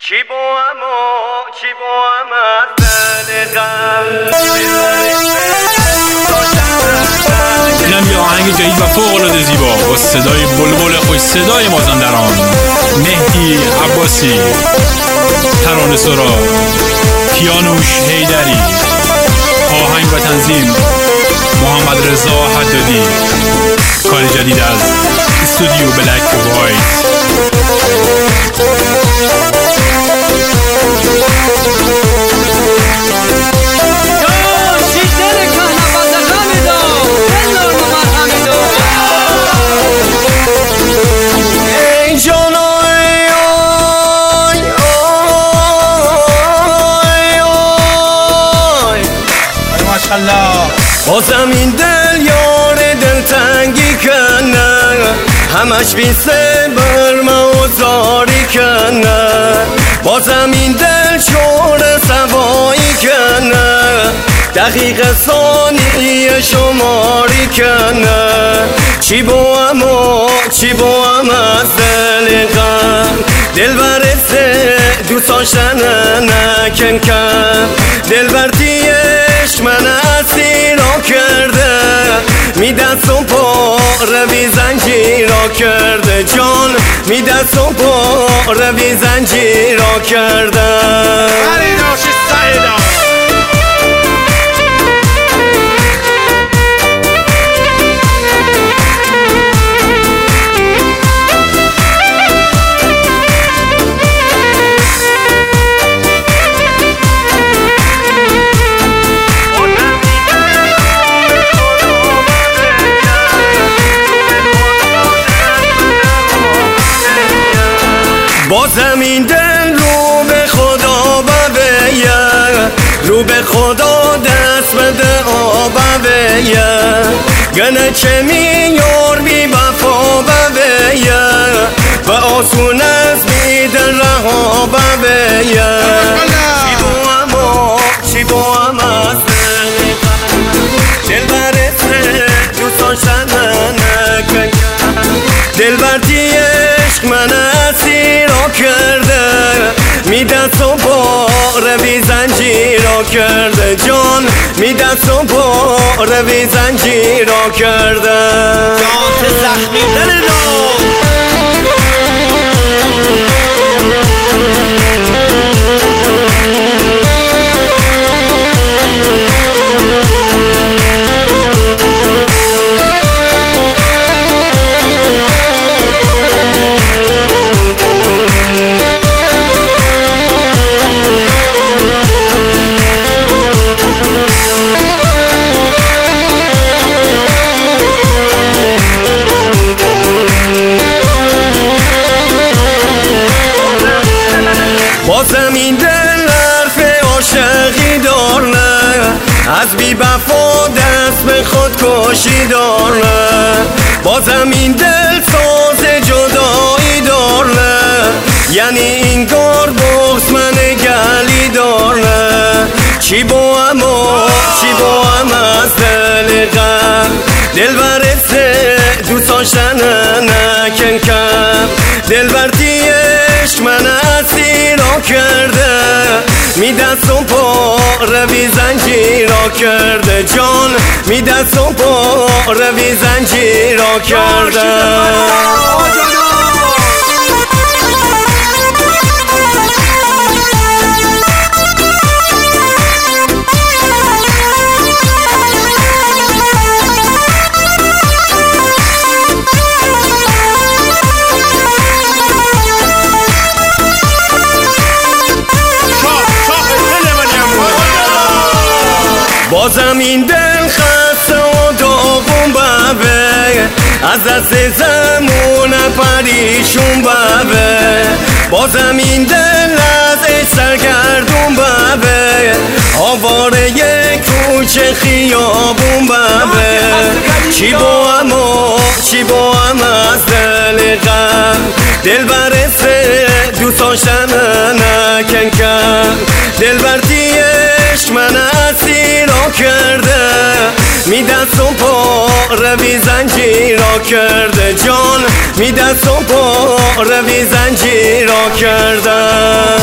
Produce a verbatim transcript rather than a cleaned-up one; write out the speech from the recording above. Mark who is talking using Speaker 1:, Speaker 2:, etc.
Speaker 1: چی بوام و چی بوام از دل غم.
Speaker 2: اینم یه آهنگ جدید و فوق‌العاده زیبا با صدای بلبل خوش صدای مازندران مهدی عباسی، ترانه سرا کیانوش حیدری، آهنگ و تنظیم محمد رضا حدادی، کار جدید از استودیو بلک وایت.
Speaker 1: بازم این دل یار دل تنگی کنه، همش بی صبر موزاری کنه. بازم این دل شور سوایی کنه، دقیق ثانیه شماری کنه. چی بوام و چی بوام از دل غم، دل برسه دوست داشتن نکن کن. دل بردیش من اسیر را کرده، می دست و پا روی زنجیر را کرده. جان می دست و پا روی زنجیر را کرده. بازم این دل رو به خدا ببیه، رو به خدا دست بده آبویه. گنه چه میار بی وفا ببیه، و آسون از بی دل رها ببیه. چی بوام و چی بوام از دل دل برسه دوست داشتن نکن. دل بردی عشق من اسیر را کرده، می دست و پا روی زنجیر را کرده. جان می دست و پا روی زنجیر را کرده.
Speaker 3: جان زخمی دل رو
Speaker 1: بازم این دل حرف عاشقی داره، از بی وفا دست به خودکشی داره. بازم این دل ساز جدایی داره، یعنی این گار بغض من گلی داره. چی بوام و چی بوام از دل غم، دل برسه دوست داشتن نکن کم. دل بردی عشق من اسیر را کرده، می دست و پا روی زنجیر را کرده. جان می دست و پا روی زنجیر را کرده. بازم این دل خسته و داغون ببه، از دست زمون پریشون ببه. بازم این دل از عشق سرگردون ببه، آواره یک کوچه خیابون ببه. چی بوام و چی بوام از دل غم، دل برسه دوست داشتن نکن کم. دل بردی عشق من اسیر را کرده، می دست و پا روی زنجیر را کرده. جان می دست و پا روی زنجیر را کرده.